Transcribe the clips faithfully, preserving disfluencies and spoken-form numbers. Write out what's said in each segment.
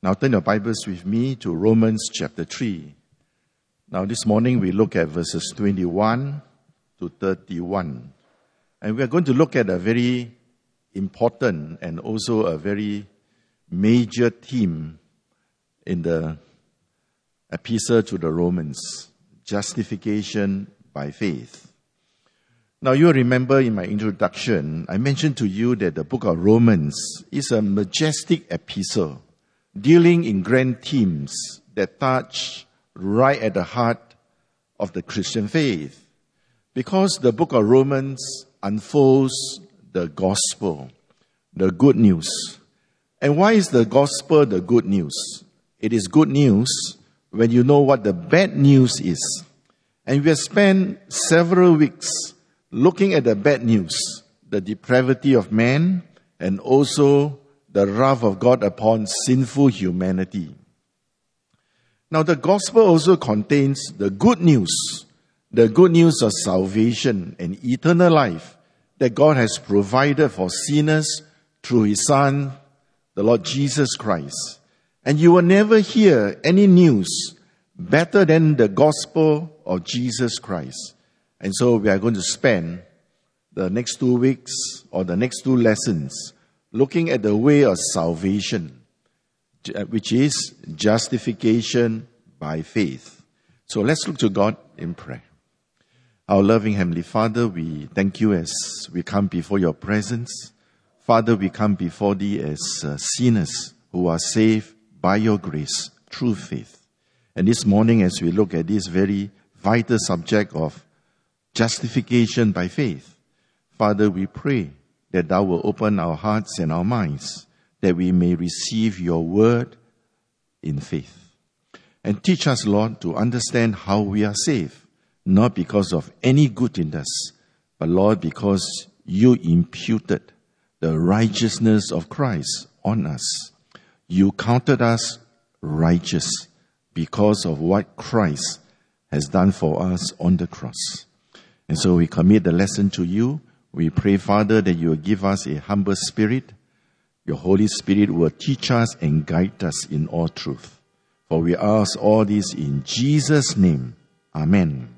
Now turn your Bibles with me to Romans chapter three. Now this morning we look at verses twenty-one to thirty-one. And we are going to look at a very important and also a very major theme in the epistle to the Romans, justification by faith. Now you remember in my introduction, I mentioned to you that the book of Romans is a majestic epistle dealing in grand themes that touch right at the heart of the Christian faith. Because the book of Romans unfolds the gospel, the good news. And why is the gospel the good news? It is good news when you know what the bad news is. And we have spent several weeks looking at the bad news, the depravity of man, and also the wrath of God upon sinful humanity. Now the gospel also contains the good news, the good news of salvation and eternal life that God has provided for sinners through His Son, the Lord Jesus Christ. And you will never hear any news better than the gospel of Jesus Christ. And so we are going to spend the next two weeks or the next two lessons looking at the way of salvation, which is justification by faith. So let's look to God in prayer. Our loving Heavenly Father, we thank you as we come before your presence. Father, we come before thee as uh, sinners who are saved by your grace through faith. And this morning as we look at this very vital subject of justification by faith, Father, we pray that thou will open our hearts and our minds, that we may receive your word in faith. And teach us, Lord, to understand how we are saved, not because of any good in us, but Lord, because you imputed the righteousness of Christ on us. You counted us righteous because of what Christ has done for us on the cross. And so we commit the lesson to you. We pray, Father, that you will give us a humble spirit. Your Holy Spirit will teach us and guide us in all truth. For we ask all this in Jesus' name. Amen.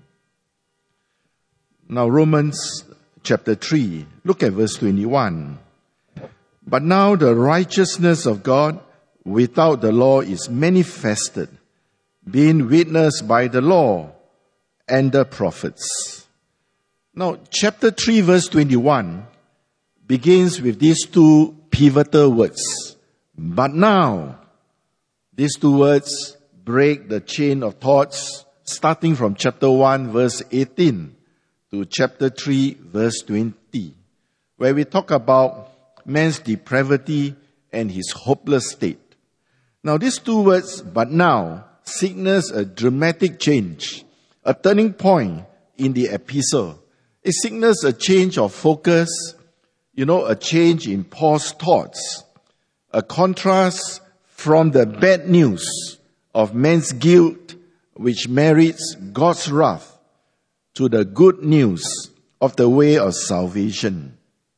Now Romans chapter three, look at verse twenty-one. But now the righteousness of God without the law is manifested, being witnessed by the law and the prophets. Now, chapter three, verse twenty-one begins with these two pivotal words. But now, these two words break the chain of thoughts starting from chapter one, verse eighteen to chapter three, verse twenty, where we talk about man's depravity and his hopeless state. Now, these two words, but now, signals a dramatic change, a turning point in the epistle. It signals a change of focus, you know, a change in Paul's thoughts, a contrast from the bad news of man's guilt, which merits God's wrath, to the good news of the way of salvation.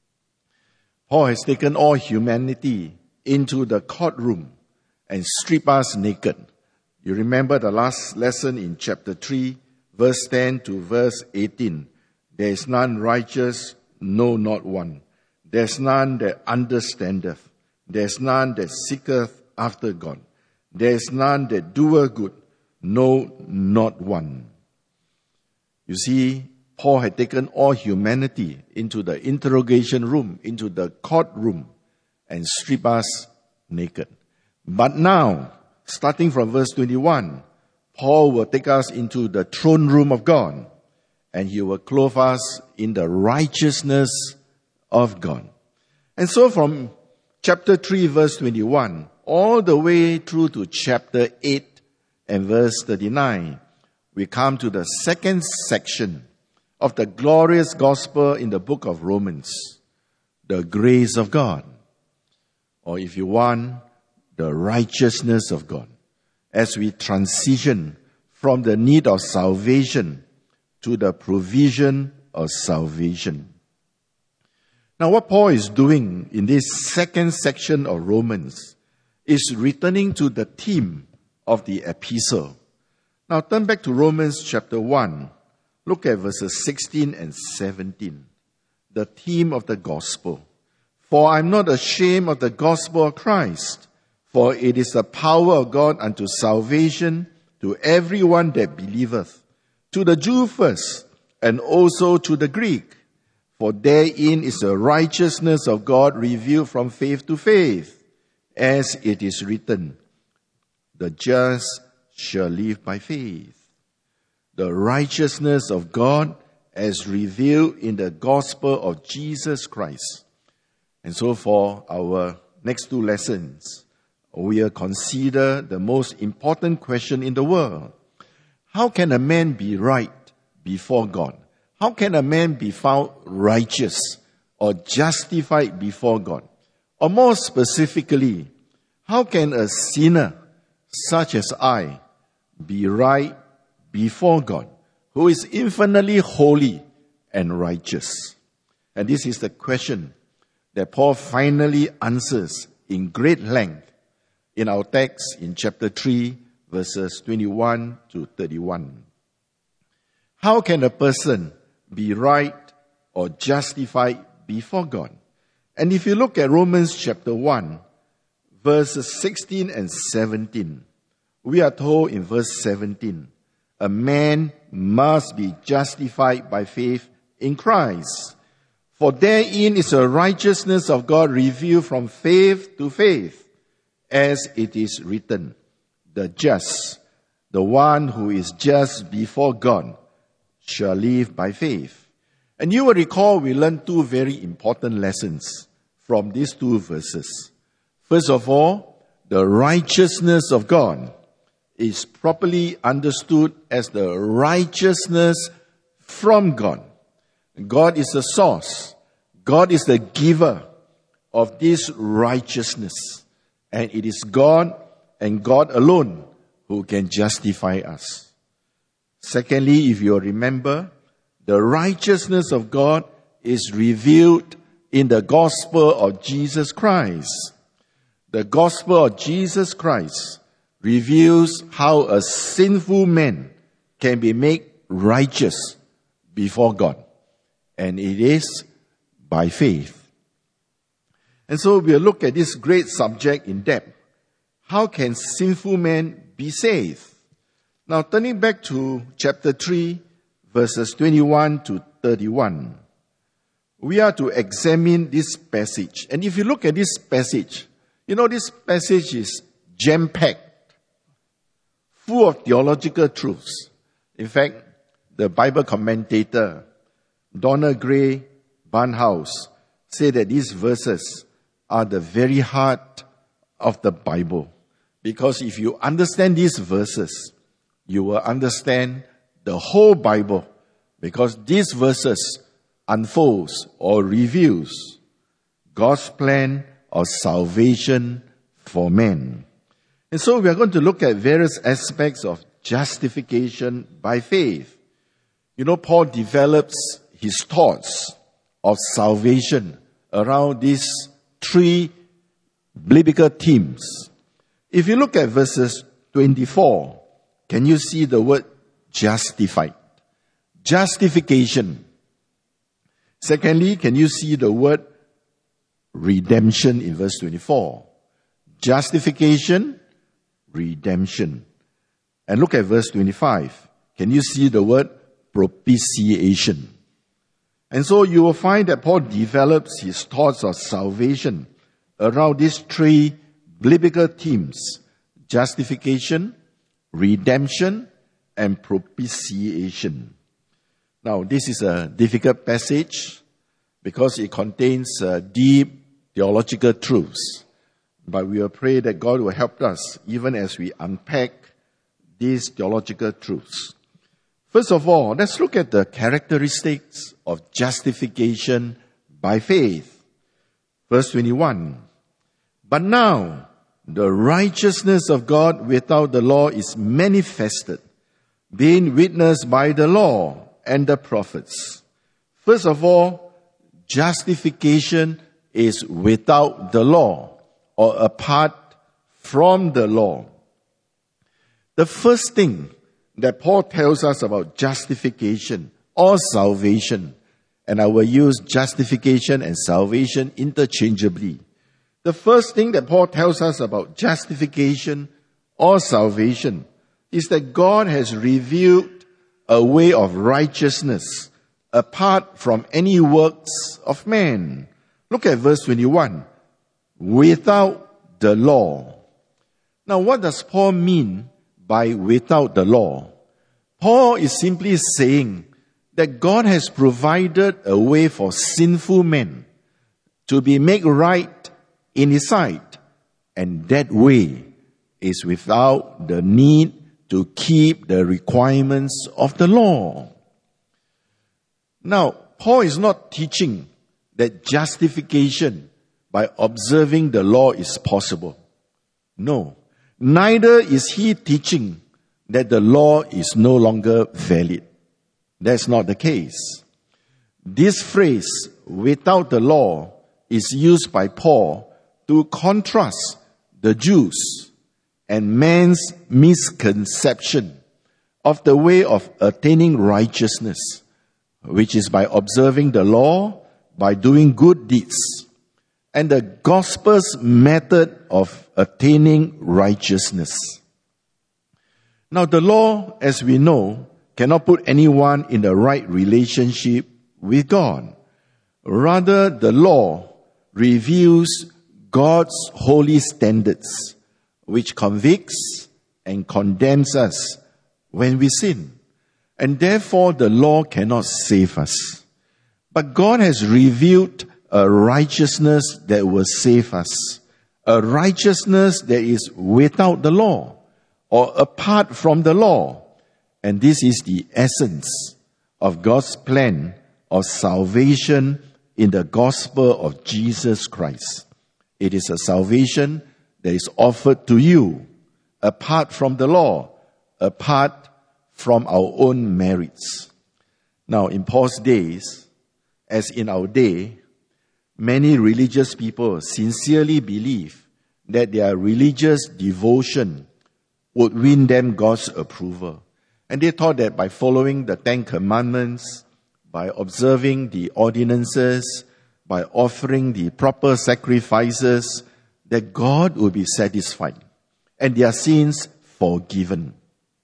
Paul has taken all humanity into the courtroom and stripped us naked. You remember the last lesson in chapter three, verse ten to verse eighteen. There is none righteous, no, not one. There is none that understandeth. There is none that seeketh after God. There is none that doeth good, no, not one. You see, Paul had taken all humanity into the interrogation room, into the courtroom, and stripped us naked. But now, starting from verse twenty-one, Paul will take us into the throne room of God, and he will clothe us in the righteousness of God. And so from chapter three, verse twenty-one, all the way through to chapter eight and verse thirty-nine, we come to the second section of the glorious gospel in the book of Romans, the grace of God. Or if you want, the righteousness of God. As we transition from the need of salvation to the provision of salvation. Now what Paul is doing in this second section of Romans is returning to the theme of the epistle. Now turn back to Romans chapter one. Look at verses sixteen and seventeen. The theme of the gospel. For I am not ashamed of the gospel of Christ, for it is the power of God unto salvation to everyone that believeth, to the Jew first, and also to the Greek. For therein is the righteousness of God revealed from faith to faith, as it is written, the just shall live by faith. The righteousness of God as revealed in the gospel of Jesus Christ. And so for our next two lessons, we will consider the most important question in the world. How can a man be right before God? How can a man be found righteous or justified before God? Or more specifically, how can a sinner such as I be right before God, who is infinitely holy and righteous? And this is the question that Paul finally answers in great length in our text in chapter three, verses twenty-one to thirty-one. How can a person be right or justified before God? And if you look at Romans chapter one, verses sixteen and seventeen, we are told in verse seventeen, a man must be justified by faith in Christ. For therein is the righteousness of God revealed from faith to faith, as it is written, the just, the one who is just before God, shall live by faith. And you will recall we learned two very important lessons from these two verses. First of all, the righteousness of God is properly understood as the righteousness from God. God is the source. God is the giver of this righteousness. And it is God and God alone who can justify us. Secondly, if you remember, the righteousness of God is revealed in the gospel of Jesus Christ. The gospel of Jesus Christ reveals how a sinful man can be made righteous before God. And it is by faith. And so we'll look at this great subject in depth. How can sinful men be saved? Now turning back to chapter three, verses twenty-one to thirty-one. We are to examine this passage. And if you look at this passage, you know this passage is jam-packed, full of theological truths. In fact, the Bible commentator, Donald Gray Barnhouse, said that these verses are the very heart of the Bible. Because if you understand these verses, you will understand the whole Bible. Because these verses unfolds or reveals God's plan of salvation for man. And so we are going to look at various aspects of justification by faith. You know, Paul develops his thoughts of salvation around these three biblical themes. If you look at verses twenty-four, can you see the word justified? Justification. Secondly, can you see the word redemption in verse twenty-four? Justification, redemption. And look at verse twenty-five. Can you see the word propitiation? And so you will find that Paul develops his thoughts of salvation around these three biblical themes: justification, redemption, and propitiation. Now, this is a difficult passage because it contains uh, deep theological truths. But we will pray that God will help us even as we unpack these theological truths. First of all, let's look at the characteristics of justification by faith. Verse twenty-one. But now, the righteousness of God without the law is manifested, being witnessed by the law and the prophets. First of all, justification is without the law or apart from the law. The first thing that Paul tells us about justification or salvation, and I will use justification and salvation interchangeably. The first thing that Paul tells us about justification or salvation is that God has revealed a way of righteousness apart from any works of man. Look at verse twenty-one. Without the law. Now, what does Paul mean by without the law? Paul is simply saying that God has provided a way for sinful men to be made right in His sight, and that way is without the need to keep the requirements of the law. Now, Paul is not teaching that justification by observing the law is possible. No. Neither is he teaching that the law is no longer valid. That's not the case. This phrase, without the law, is used by Paul to contrast the Jews and man's misconception of the way of attaining righteousness, which is by observing the law, by doing good deeds, and the gospel's method of attaining righteousness. Now, the law, as we know, cannot put anyone in the right relationship with God. Rather, the law reveals God's holy standards, which convicts and condemns us when we sin. And therefore, the law cannot save us. But God has revealed a righteousness that will save us. A righteousness that is without the law or apart from the law. And this is the essence of God's plan of salvation in the gospel of Jesus Christ. It is a salvation that is offered to you apart from the law, apart from our own merits. Now, in Paul's days, as in our day, many religious people sincerely believe that their religious devotion would win them God's approval. And they thought that by following the Ten Commandments, by observing the ordinances, by offering the proper sacrifices, that God will be satisfied and their sins forgiven.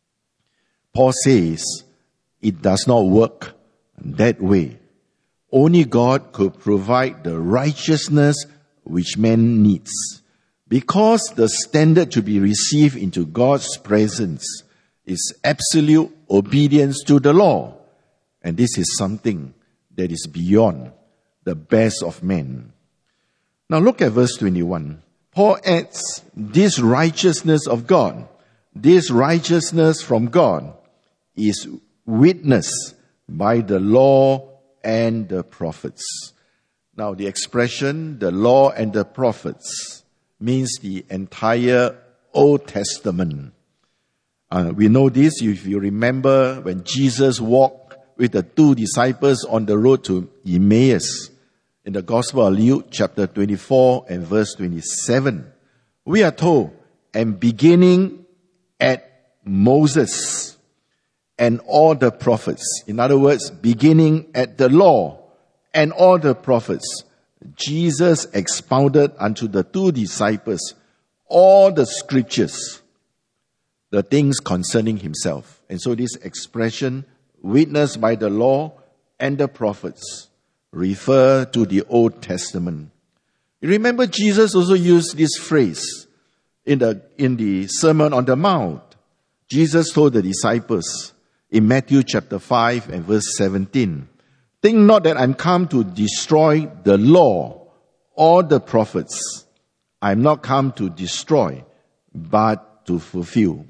Paul says it does not work that way. Only God could provide the righteousness which man needs. Because the standard to be received into God's presence is absolute obedience to the law. And this is something that is beyond the best of men. Now look at verse twenty-one. Paul adds this righteousness of God, this righteousness from God is witnessed by the law and the prophets. Now the expression, the law and the prophets, means the entire Old Testament. Uh, we know this if you remember when Jesus walked with the two disciples on the road to Emmaus in the Gospel of Luke chapter twenty-four and verse twenty-seven. We are told, and beginning at Moses and all the prophets. In other words, beginning at the law and all the prophets, Jesus expounded unto the two disciples all the scriptures, the things concerning himself. And so this expression, witnessed by the law and the prophets, refer to the Old Testament. You remember Jesus also used this phrase in the, in the Sermon on the Mount. Jesus told the disciples in Matthew chapter five and verse seventeen, think not that I'm come to destroy the law or the prophets. I'm not come to destroy, but to fulfill.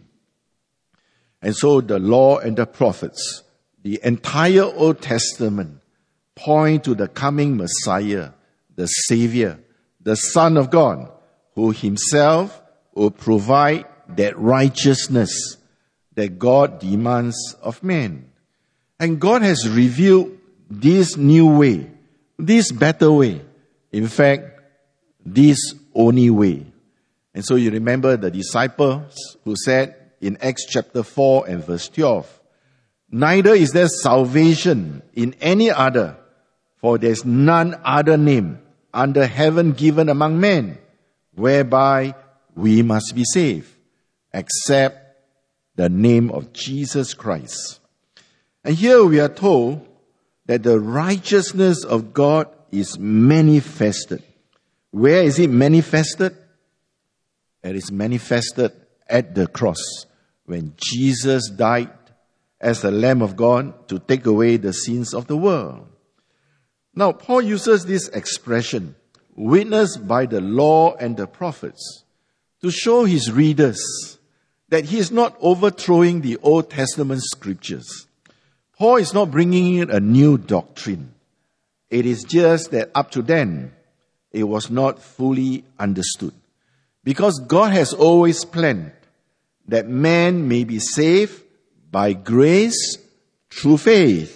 And so the law and the prophets, the entire Old Testament, point to the coming Messiah, the Savior, the Son of God, who himself will provide that righteousness that God demands of man. And God has revealed this new way, this better way, in fact, this only way. And so you remember the disciples who said in Acts chapter four and verse twelve, neither is there salvation in any other, for there is none other name under heaven given among men, whereby we must be saved, except the name of Jesus Christ. And here we are told that the righteousness of God is manifested. Where is it manifested? It is manifested at the cross, when Jesus died as the Lamb of God to take away the sins of the world. Now, Paul uses this expression, witnessed by the law and the prophets, to show his readers that he is not overthrowing the Old Testament scriptures. Paul is not bringing in a new doctrine. It is just that up to then, it was not fully understood. Because God has always planned that man may be saved by grace through faith.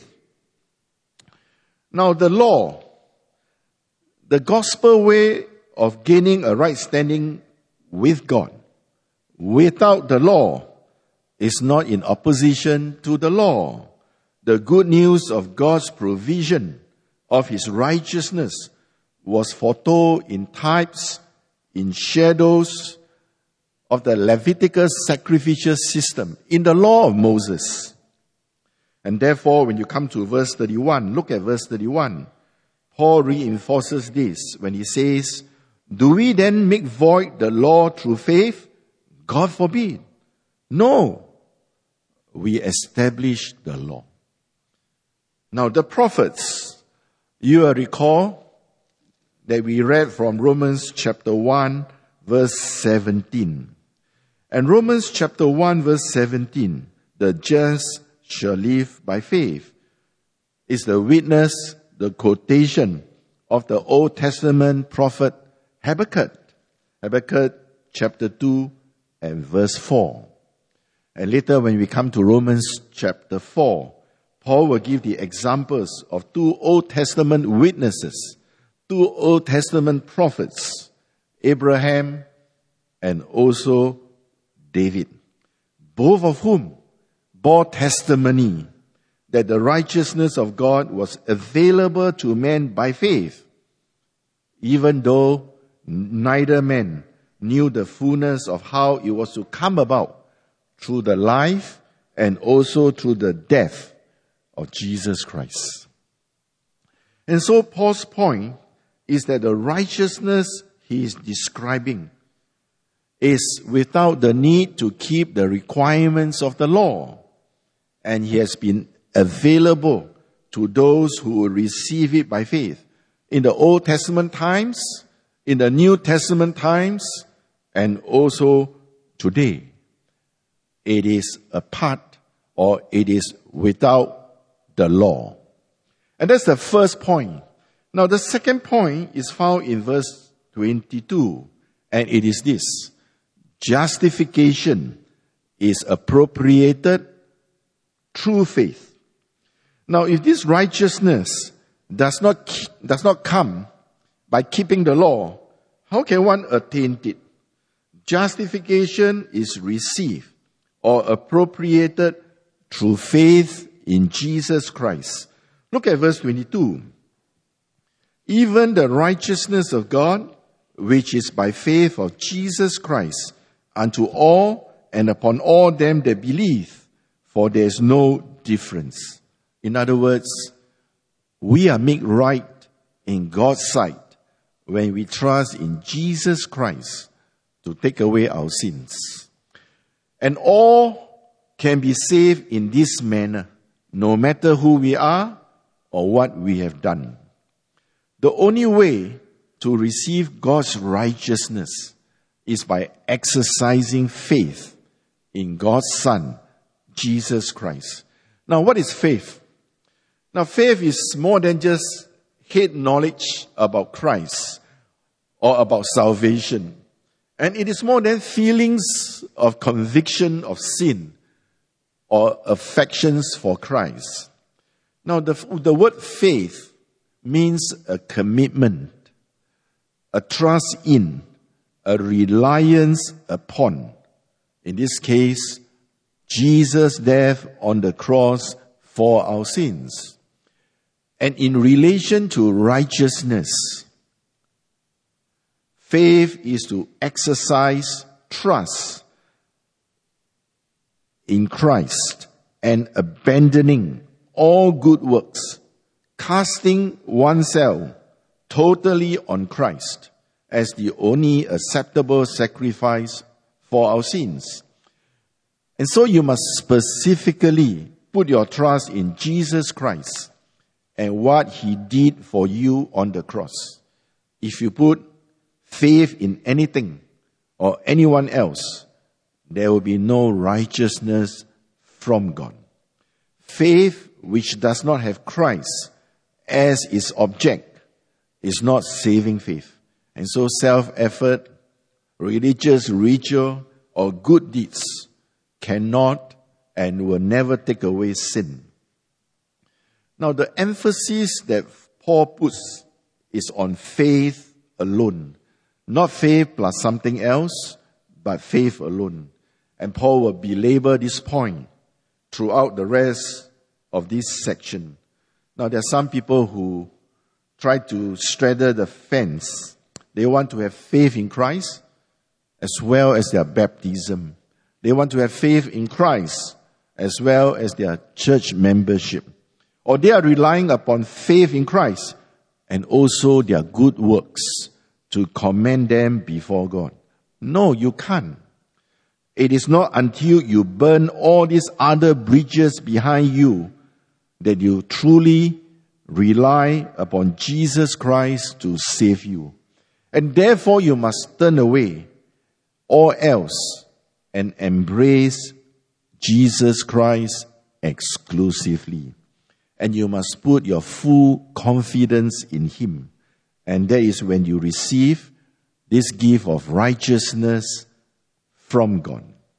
Now the law, the gospel way of gaining a right standing with God, without the law, is not in opposition to the law. The good news of God's provision of his righteousness was foretold in types, in shadows of the Levitical sacrificial system in the law of Moses. And therefore, when you come to verse thirty-one, look at verse thirty-one. Paul reinforces this when he says, do we then make void the law through faith? God forbid. No, we establish the law. Now the prophets, you will recall that we read from Romans chapter one, verse seventeen. And Romans chapter one, verse seventeen, the just shall live by faith, is the witness, the quotation of the Old Testament prophet Habakkuk. Habakkuk chapter two and verse four. And later when we come to Romans chapter four, Paul will give the examples of two Old Testament witnesses, two Old Testament prophets, Abraham and also David, both of whom bore testimony that the righteousness of God was available to men by faith, even though neither man knew the fullness of how it was to come about through the life and also through the death of Jesus Christ. And so Paul's point is that the righteousness he is describing is without the need to keep the requirements of the law. And he has been available to those who will receive it by faith. In the Old Testament times, in the New Testament times, and also today. It is a part, or it is without the law. And that's the first point. Now the second point is found in verse twenty-two, and it is this: justification is appropriated through faith. Now if this righteousness does not does not come by keeping the law, how can one attain it? Justification is received or appropriated through faith in Jesus Christ. Look at verse twenty-two. Even the righteousness of God, which is by faith of Jesus Christ, unto all and upon all them that believe, for there is no difference. In other words, we are made right in God's sight when we trust in Jesus Christ to take away our sins. And all can be saved in this manner, no matter who we are or what we have done. The only way to receive God's righteousness is by exercising faith in God's Son, Jesus Christ. Now, what is faith? Now, faith is more than just head knowledge about Christ or about salvation. And it is more than feelings of conviction of sin or affections for Christ. Now, the, the word faith means a commitment, a trust in, a reliance upon, in this case, Jesus' death on the cross for our sins. And in relation to righteousness, faith is to exercise trust in Christ and abandoning all good works, casting oneself totally on Christ as the only acceptable sacrifice for our sins. And so you must specifically put your trust in Jesus Christ and what He did for you on the cross. If you put faith in anything or anyone else, there will be no righteousness from God. Faith which does not have Christ as its object is not saving faith. And so self-effort, religious ritual, or good deeds cannot and will never take away sin. Now, the emphasis that Paul puts is on faith alone. Not faith plus something else, but faith alone. And Paul will belabor this point throughout the rest of this section. Now, there are some people who try to straddle the fence. They want to have faith in Christ as well as their baptism. They want to have faith in Christ as well as their church membership. Or they are relying upon faith in Christ and also their good works to commend them before God. No, you can't. It is not until you burn all these other bridges behind you that you truly rely upon Jesus Christ to save you. And therefore you must turn away all else and embrace Jesus Christ exclusively. And you must put your full confidence in Him. And that is when you receive this gift of righteousness from God.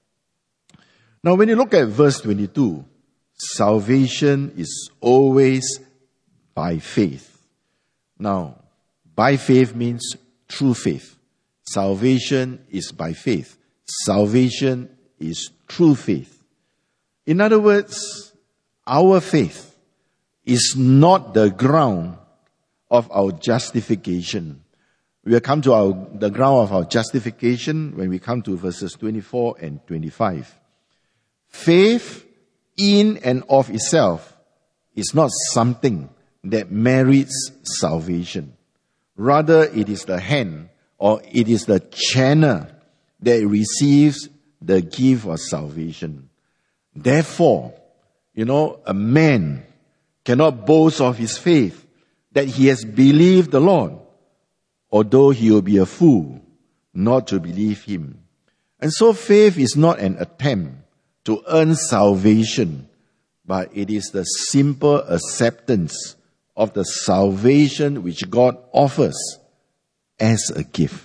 Now, when you look at verse twenty-two, salvation is always by faith. Now, by faith means true faith. Salvation is by faith. Salvation is true faith. In other words, our faith is not the ground of our justification. We will come to our, the ground of our justification when we come to verses twenty-four and twenty-five. Faith in and of itself is not something that merits salvation. Rather, it is the hand or it is the channel that receives the gift of salvation. Therefore, you know, a man cannot boast of his faith that he has believed the Lord, although he will be a fool not to believe Him. And so faith is not an attempt to earn salvation, but it is the simple acceptance of the salvation which God offers as a gift.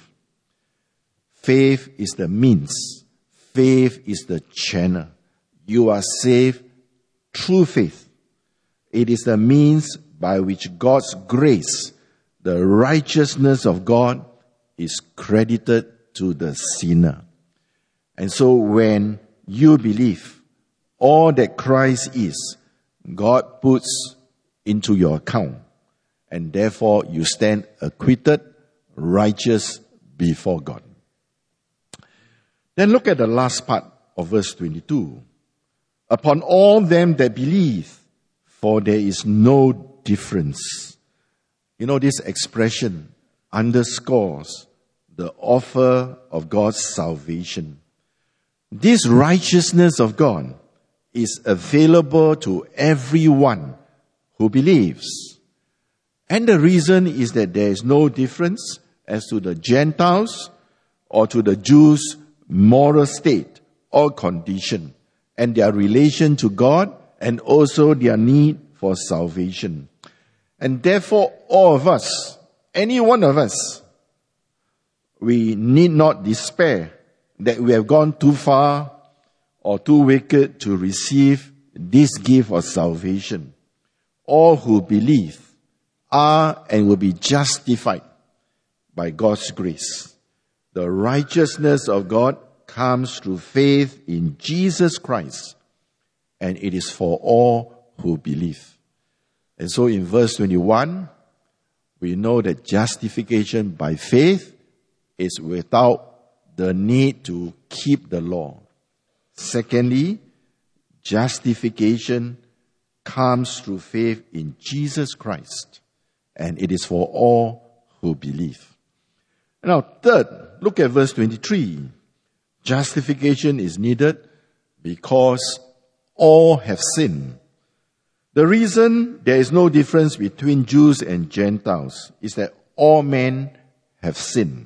Faith is the means. Faith is the channel. You are saved through faith. It is the means by which God's grace, the righteousness of God, is credited to the sinner. And so when you believe all that Christ is, God puts into your account, and therefore you stand acquitted, righteous before God. Then look at the last part of verse twenty-two. Upon all them that believe, for there is no difference. You know, this expression underscores the offer of God's salvation. This righteousness of God is available to everyone who believes. And the reason is that there is no difference as to the Gentiles or to the Jews' moral state or condition and their relation to God and also their need for salvation. And therefore, all of us, any one of us, we need not despair that we have gone too far or too wicked to receive this gift of salvation. All who believe are and will be justified by God's grace. The righteousness of God comes through faith in Jesus Christ, and it is for all who believe. And so in verse twenty-one, we know that justification by faith is without the need to keep the law. Secondly, justification comes through faith in Jesus Christ, and it is for all who believe. Now, third, look at verse twenty-three. Justification is needed because all have sinned. The reason there is no difference between Jews and Gentiles is that all men have sinned.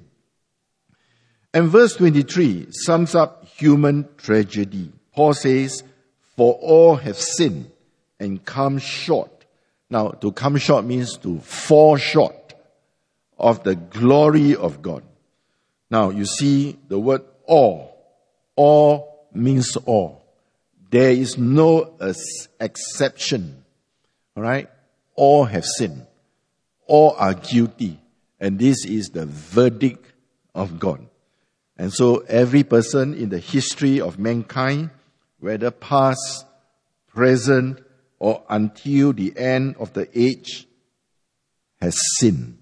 And verse twenty-three sums up human tragedy. Paul says, for all have sinned and come short. Now, to come short means to fall short of the glory of God. Now, you see the word all. All means all. There is no exception. All right? All have sinned. All are guilty. And this is the verdict of God. And so every person in the history of mankind, whether past, present, or until the end of the age, has sinned.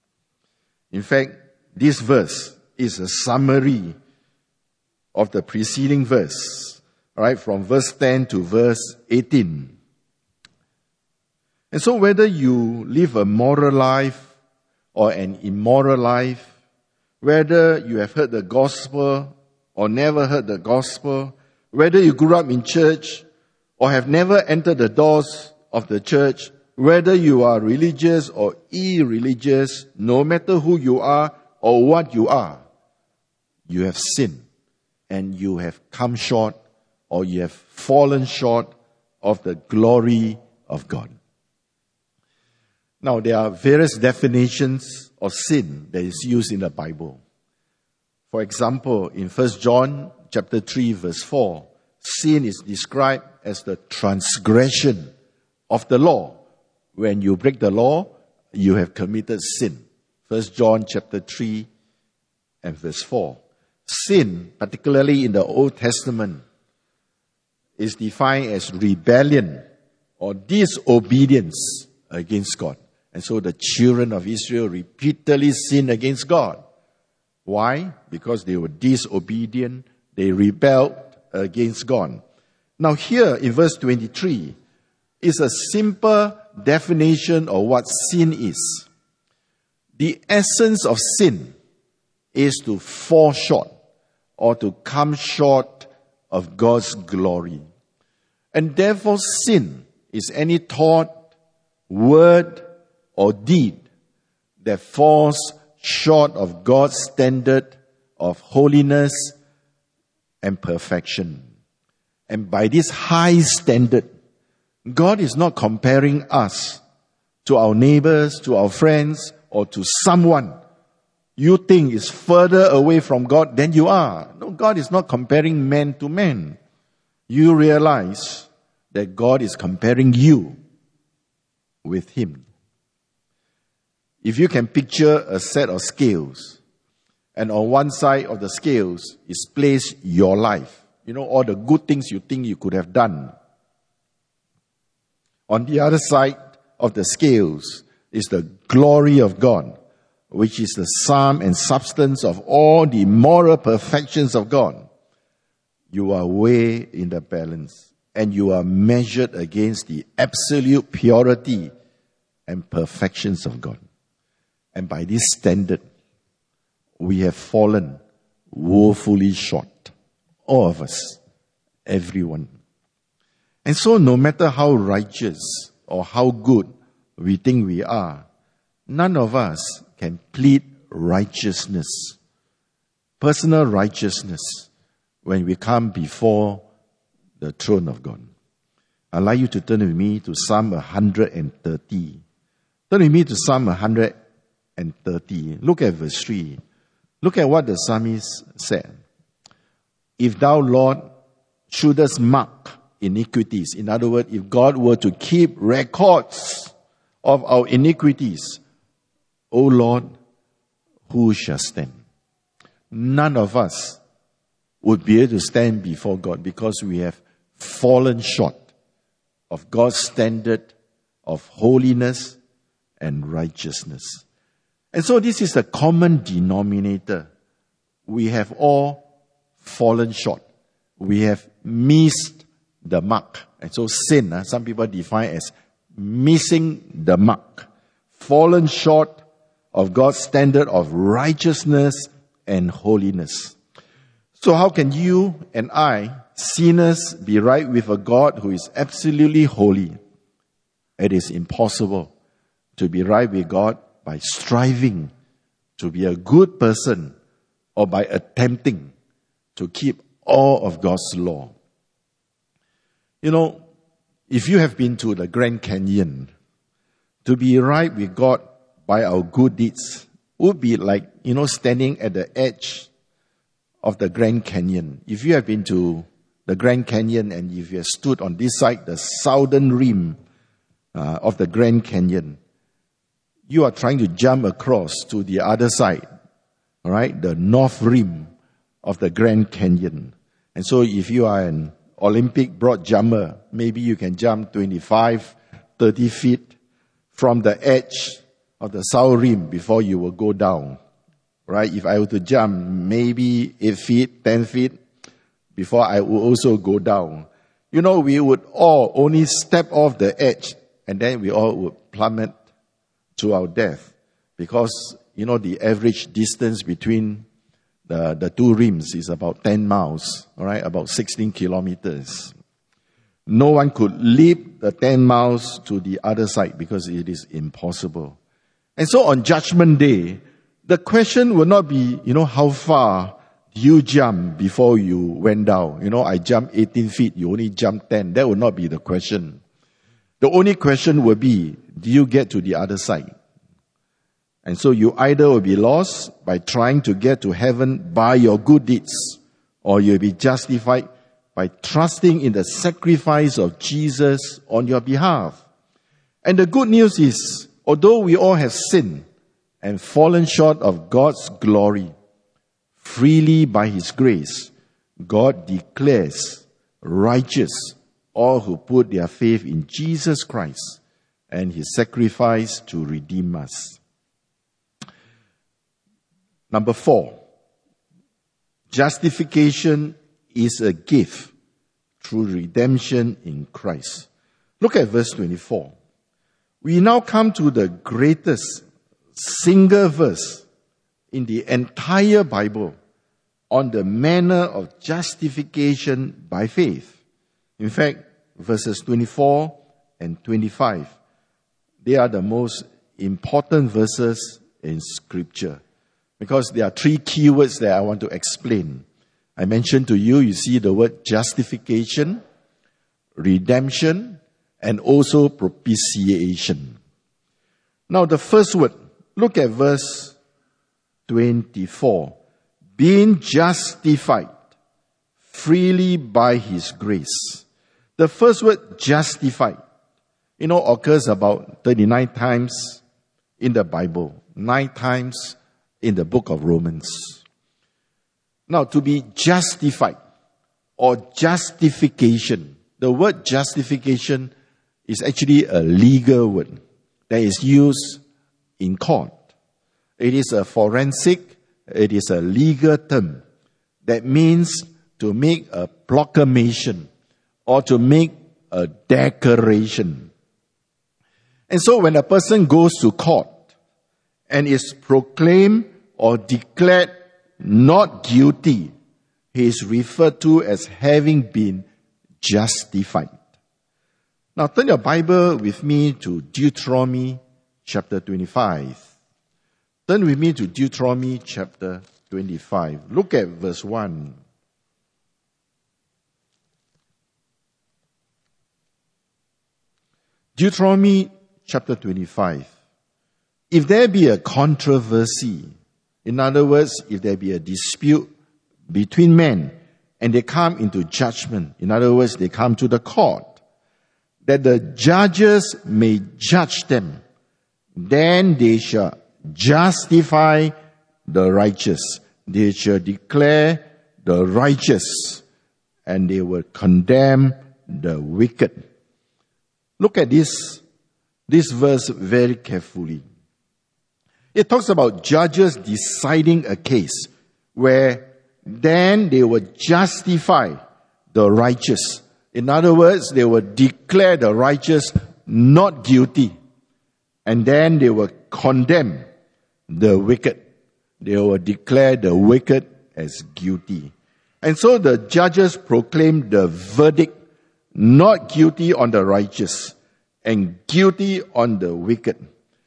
In fact, this verse is a summary of the preceding verse, right, from verse ten to verse eighteen. And so whether you live a moral life or an immoral life, whether you have heard the gospel or never heard the gospel, whether you grew up in church or have never entered the doors of the church, whether you are religious or irreligious, no matter who you are or what you are, you have sinned and you have come short or you have fallen short of the glory of God. Now, there are various definitions of sin that is used in the Bible. For example, in First John chapter three, verse four, sin is described as the transgression of the law. When you break the law, you have committed sin. First John chapter three and verse four. Sin, particularly in the Old Testament, is defined as rebellion or disobedience against God. And so the children of Israel repeatedly sinned against God. Why? Because they were disobedient. They rebelled against God. Now here in verse twenty-three is a simple definition of what sin is. The essence of sin is to fall short or to come short of God's glory. And therefore sin is any thought, word, or deed that falls short of God's standard of holiness and perfection. And by this high standard, God is not comparing us to our neighbors, to our friends, or to someone you think is further away from God than you are. No, God is not comparing man to man. You realize that God is comparing you with Him. If you can picture a set of scales, and on one side of the scales is placed your life, you know, all the good things you think you could have done. On the other side of the scales is the glory of God, which is the sum and substance of all the moral perfections of God. You are weighed in the balance, and you are measured against the absolute purity and perfections of God. And by this standard, we have fallen woefully short. All of us. Everyone. And so no matter how righteous or how good we think we are, none of us can plead righteousness, personal righteousness, when we come before the throne of God. I'd like you to turn with me to Psalm one hundred thirty. Turn with me to Psalm one hundred thirty. Look at verse three. Look at what the psalmist said. If thou, Lord, shouldest mark iniquities, in other words, if God were to keep records of our iniquities, O Lord, who shall stand? none of us would be able to stand before God because we have fallen short of God's standard of holiness and righteousness. And so this is a common denominator. We have all fallen short. We have missed the mark. And so sin, uh, some people define as missing the mark. Fallen short of God's standard of righteousness and holiness. So how can you and I, sinners, be right with a God who is absolutely holy? It is impossible to be right with God by striving to be a good person or by attempting to keep all of God's law. You know, if you have been to the Grand Canyon, to be right with God by our good deeds would be like, you know, standing at the edge of the Grand Canyon. If you have been to the Grand Canyon and if you have stood on this side, the southern rim uh, of the Grand Canyon, you are trying to jump across to the other side, all right, the north rim of the Grand Canyon. And so if you are an Olympic broad jumper, maybe you can jump twenty-five, thirty feet from the edge of the south rim before you will go down. Right? If I were to jump maybe eight feet, ten feet before I would also go down. You know, we would all only step off the edge and then we all would plummet to our death. Because, you know, the average distance between the, the two rims is about ten miles, all right, about sixteen kilometers. No one could leap the ten miles to the other side because it is impossible. And so on Judgment Day, the question will not be, you know, how far you jump before you went down. You know, I jumped eighteen feet, you only jumped ten. That will not be the question. The only question will be, do you get to the other side? And so you either will be lost by trying to get to heaven by your good deeds, or you'll be justified by trusting in the sacrifice of Jesus on your behalf. And the good news is, although we all have sinned and fallen short of God's glory, freely by His grace, God declares righteous all who put their faith in Jesus Christ and His sacrifice to redeem us. Number four, justification is a gift through redemption in Christ. Look at verse twenty-four. We now come to the greatest single verse in the entire Bible on the manner of justification by faith. In fact, verses twenty-four and twenty-five, they are the most important verses in Scripture because there are three key words that I want to explain. I mentioned to you, you see the word justification, redemption, and also propitiation. Now the first word, look at verse twenty-four. Being justified freely by His grace. The first word, justified, you know, occurs about thirty-nine times in the Bible, nine times in the book of Romans. Now, to be justified or justification, the word justification is actually a legal word that is used in court. It is a forensic, it is a legal term that means to make a proclamation or to make a declaration. And so when a person goes to court and is proclaimed or declared not guilty, he is referred to as having been justified. Now turn your Bible with me to Deuteronomy chapter twenty-five. Turn with me to Deuteronomy chapter twenty-five. Look at verse one. Deuteronomy chapter twenty-five. If there be a controversy, in other words, if there be a dispute between men and they come into judgment, in other words, they come to the court, that the judges may judge them, then they shall justify the righteous. they shall declare the righteous, and they will condemn the wicked. Look at this, this verse very carefully. It talks about judges deciding a case where then they will justify the righteous. In other words, they will declare the righteous not guilty. And then they will condemn the wicked. They will declare the wicked as guilty. And so the judges proclaim the verdict, not guilty on the righteous and guilty on the wicked.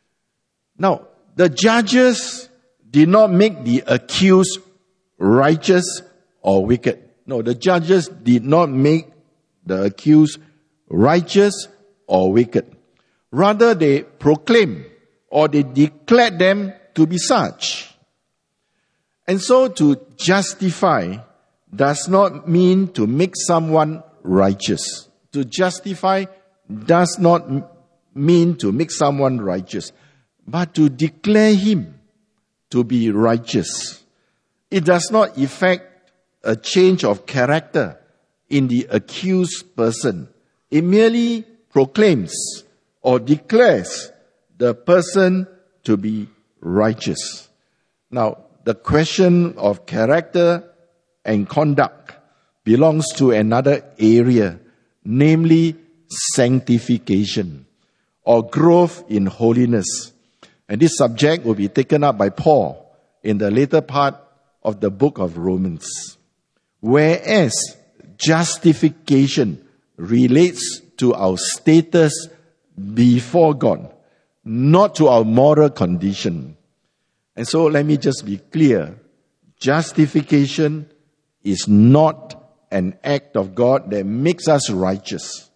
Now, the judges did not make the accused righteous or wicked. No, the judges did not make the accused righteous or wicked. Rather, they proclaimed or they declared them to be such. And so to justify does not mean to make someone righteous. To justify does not mean to make someone righteous, but to declare him to be righteous. It does not effect a change of character in the accused person. It merely proclaims or declares the person to be righteous. Now, the question of character and conduct belongs to another area, namely sanctification or growth in holiness. And this subject will be taken up by Paul in the later part of the book of Romans. Whereas justification relates to our status before God, not to our moral condition. And so let me just be clear. Justification is not an act of God that makes us righteous.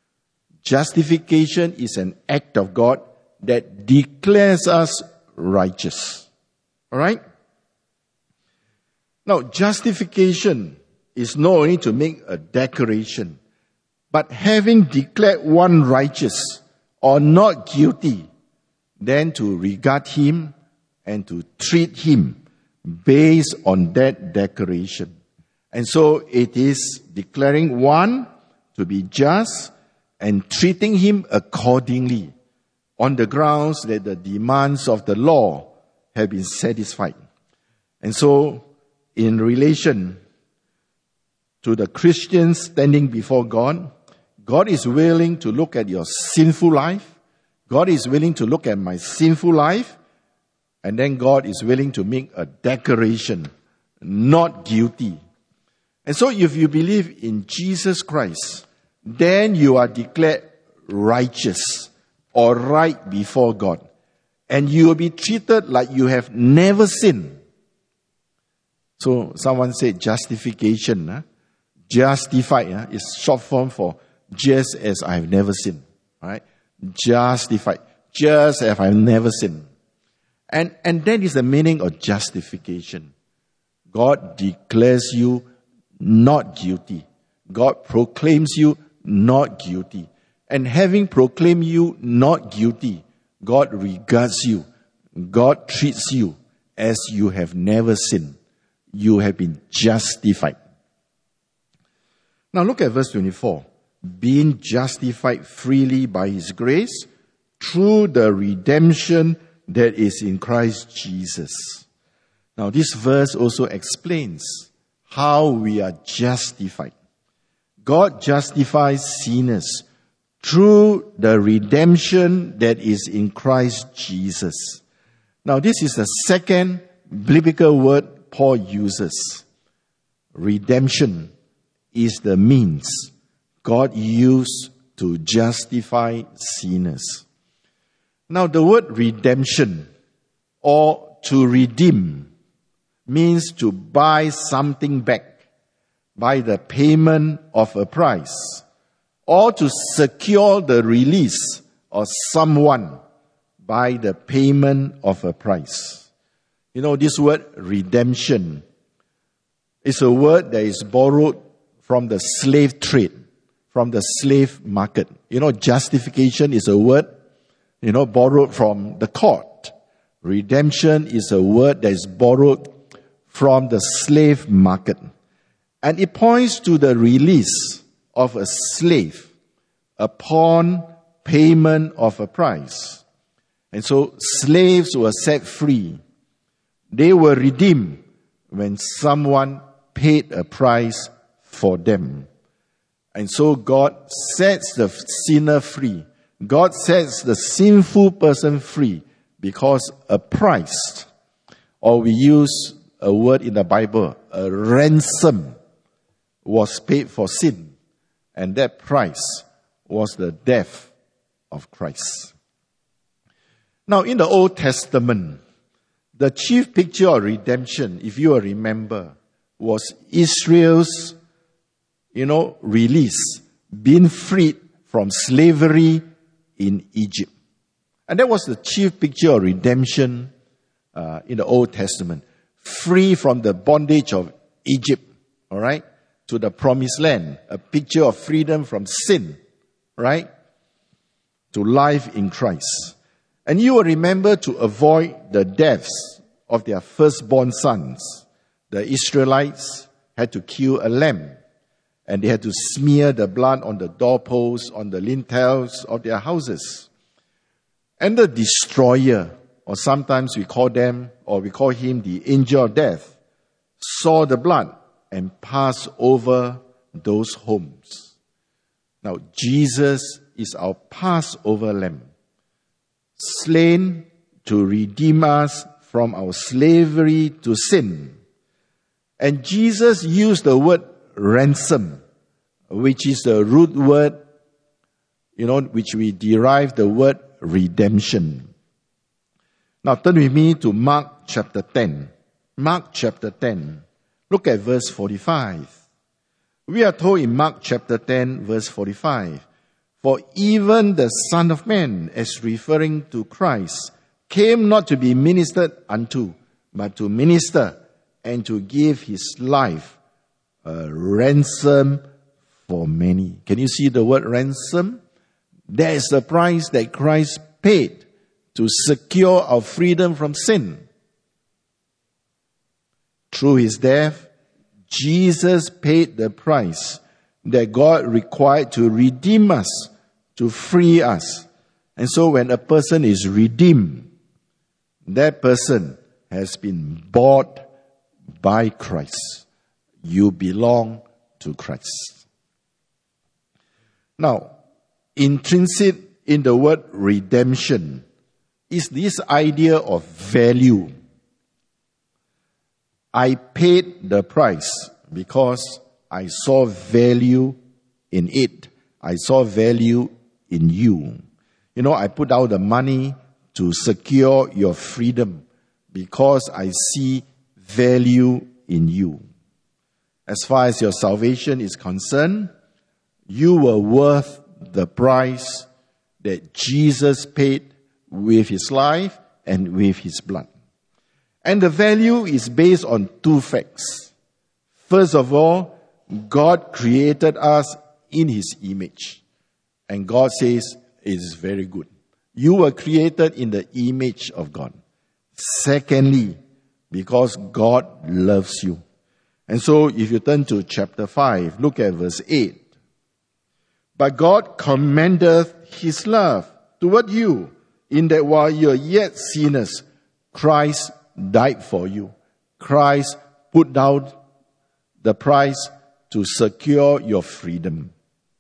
Justification is an act of God that declares us righteous. All right? Now, justification is not only to make a declaration, but having declared one righteous or not guilty, then to regard him and to treat him based on that declaration. And so it is declaring one to be just and treating him accordingly on the grounds that the demands of the law have been satisfied. And so in relation to the Christians standing before God, God is willing to look at your sinful life. God is willing to look at my sinful life. And then God is willing to make a declaration, not guilty. And so if you believe in Jesus Christ, then you are declared righteous or right before God. And you will be treated like you have never sinned. So someone said justification, huh? Justified huh? is short form for just as I have never sinned. Right? Justified. Just as I have never sinned. And, and that is the meaning of justification. God declares you not guilty. God proclaims you not guilty. And having proclaimed you not guilty, God regards you. God treats you as you have never sinned. You have been justified. Now look at verse twenty-four. Being justified freely by His grace through the redemption that is in Christ Jesus. Now this verse also explains how we are justified. God justifies sinners through the redemption that is in Christ Jesus. Now this is the second biblical word Paul uses. Redemption is the means God used to justify sinners. Now the word redemption or to redeem means to buy something back by the payment of a price, or to secure the release of someone by the payment of a price. You know, this word redemption is a word that is borrowed from the slave trade, from the slave market. You know, justification is a word, you know, borrowed from the court. Redemption is a word that is borrowed from the slave market. And it points to the release of a slave upon payment of a price. And so slaves were set free. They were redeemed when someone paid a price for them. And so God sets the sinner free. God sets the sinful person free because a price, or we use a word in the Bible, a ransom, was paid for sin. And that price was the death of Christ. Now, in the Old Testament, the chief picture of redemption, if you remember, was Israel's, you know, release, being freed from slavery in Egypt. And that was the chief picture of redemption uh, in the Old Testament. Free from the bondage of Egypt, all right, to the promised land. A picture of freedom from sin, right, to life in Christ. And you will remember, to avoid the deaths of their firstborn sons, the Israelites had to kill a lamb, and they had to smear the blood on the doorposts, on the lintels of their houses. And the destroyer, or sometimes we call them, or we call him the angel of death, saw the blood and passed over those homes. Now, Jesus is our Passover lamb, slain to redeem us from our slavery to sin. And Jesus used the word ransom, which is the root word, you know, which we derive the word redemption. Now turn with me to Mark chapter ten. Mark chapter ten. Look at verse forty-five. We are told in Mark chapter ten, verse forty-five, for even the Son of Man, as referring to Christ, came not to be ministered unto, but to minister and to give his life a ransom for many. Can you see the word ransom? That is the price that Christ paid to secure our freedom from sin. Through his death, Jesus paid the price that God required to redeem us, to free us. And so when a person is redeemed, that person has been bought by Christ. You belong to Christ. Now, intrinsic in the word redemption is this idea of value. I paid the price because I saw value in it. I saw value in you. You know, I put out the money to secure your freedom because I see value in you. As far as your salvation is concerned, you were worth the price that Jesus paid with his life and with his blood. And the value is based on two facts. First of all, God created us in his image. And God says it is very good. You were created in the image of God. Secondly, because God loves you. And so if you turn to chapter five, look at verse eight. But God commendeth his love toward you, in that while you are yet sinners, Christ died for you. Christ put down the price to secure your freedom.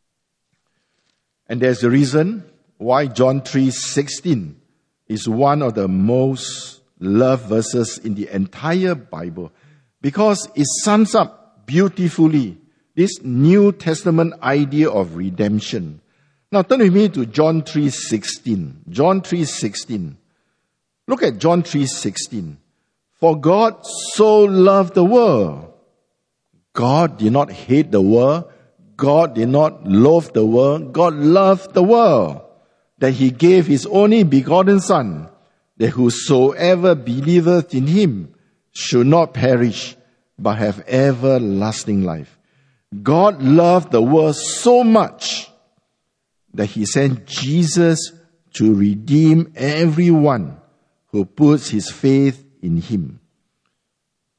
And there's the reason why John three sixteen is one of the most loved verses in the entire Bible, because it sums up beautifully this New Testament idea of redemption. Now turn with me to John three sixteen. John three sixteen. Look at John three sixteen. For God so loved the world. God did not hate the world. God did not loathe the world. God loved the world, that he gave his only begotten Son, that whosoever believeth in him should not perish, but have everlasting life. God loved the world so much that he sent Jesus to redeem everyone who puts his faith in him.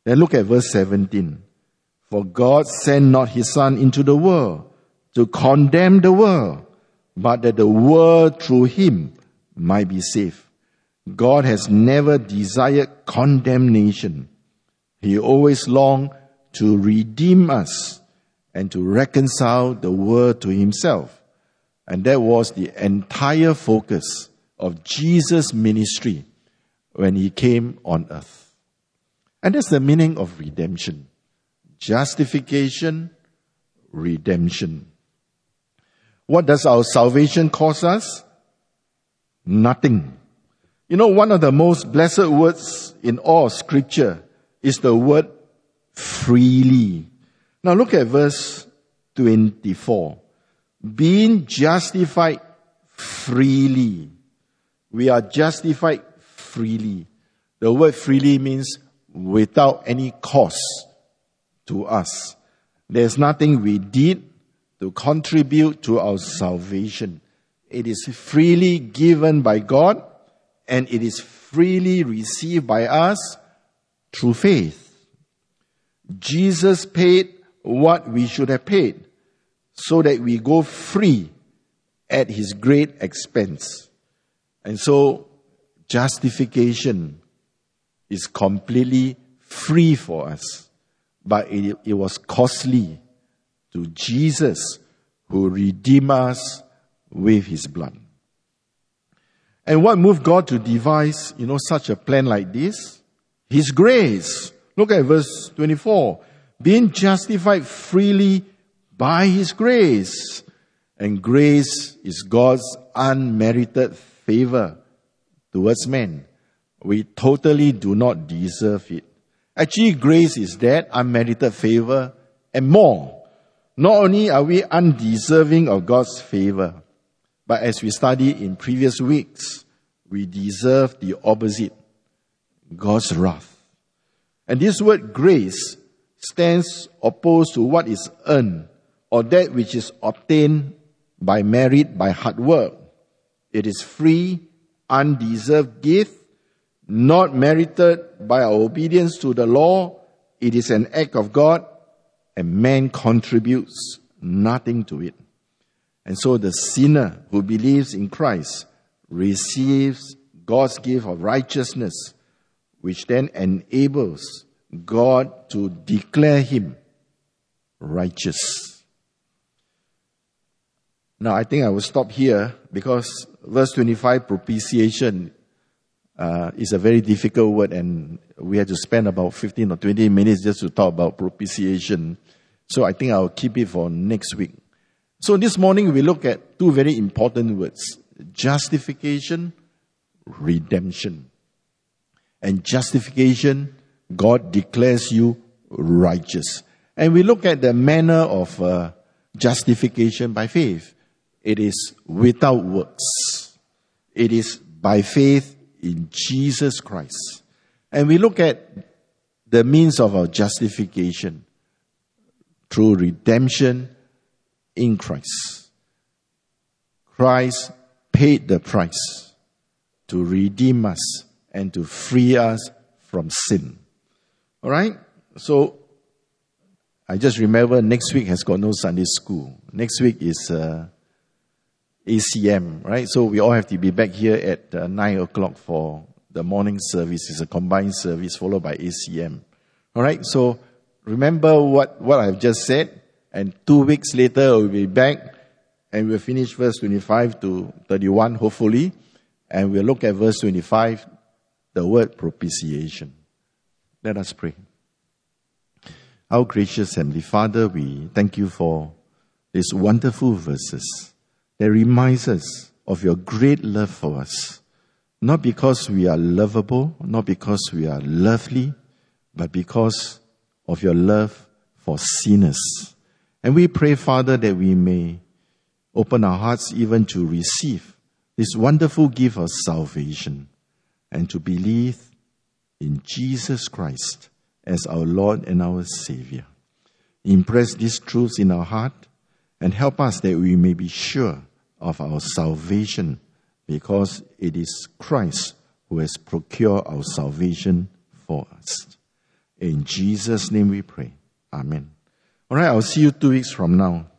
Then look at verse seventeen. For God sent not his Son into the world to condemn the world, but that the world through him might be saved. God has never desired condemnation. He always longed to redeem us and to reconcile the world to himself. And that was the entire focus of Jesus' ministry when he came on earth. And that's the meaning of redemption. Justification, redemption. What does our salvation cost us? Nothing. You know, one of the most blessed words in all Scripture is the word freely. Now look at verse twenty-four. Being justified freely. We are justified freely. The word freely means without any cost to us. There's nothing we did to contribute to our salvation. It is freely given by God, and it is freely received by us through faith. Jesus paid what we should have paid, so that we go free at his great expense. And so, justification is completely free for us. But it, it was costly to Jesus, who redeemed us with his blood. And what moved God to devise, you know, such a plan like this? His grace. Look at verse twenty-four. Being justified freely by his grace. And grace is God's unmerited favor towards men. We totally do not deserve it. Actually, grace is that unmerited favor and more. Not only are we undeserving of God's favor, but as we studied in previous weeks, we deserve the opposite, God's wrath. And this word grace stands opposed to what is earned or that which is obtained by merit, by hard work. It is free, undeserved gift, not merited by our obedience to the law. It is an act of God, and man contributes nothing to it. And so the sinner who believes in Christ receives God's gift of righteousness, which then enables God to declare him righteous. Now I think I will stop here, because verse twenty-five, propitiation, Uh, it's a very difficult word, and we had to spend about fifteen or twenty minutes just to talk about propitiation. So I think I'll keep it for next week. So this morning we look at two very important words: justification, redemption. And justification, God declares you righteous. And we look at the manner of uh, justification by faith. It is without works. It is by faith in Jesus Christ. And we look at the means of our justification through redemption in Christ. Christ paid the price to redeem us and to free us from sin. All right? So, I just remember next week has got no Sunday school. Next week is uh, A C M, right? So we all have to be back here at uh, nine o'clock for the morning service. It's a combined service followed by A C M. All right? So remember what, what I've just said, and two weeks later we'll be back and we'll finish verse twenty-five to thirty-one, hopefully, and we'll look at verse twenty-five, the word propitiation. Let us pray. Our gracious Heavenly Father, we thank you for these wonderful verses that reminds us of your great love for us. Not because we are lovable, not because we are lovely, but because of your love for sinners. And we pray, Father, that we may open our hearts even to receive this wonderful gift of salvation and to believe in Jesus Christ as our Lord and our Savior. Impress these truths in our heart and help us that we may be sure of our salvation, because it is Christ who has procured our salvation for us. In Jesus' name we pray. Amen. All right, I'll see you two weeks from now.